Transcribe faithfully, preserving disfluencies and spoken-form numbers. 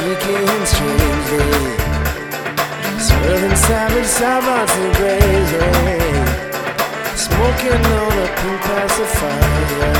Speaking strangely, swerving savage, savage and crazy, smoking on a pink pacifier.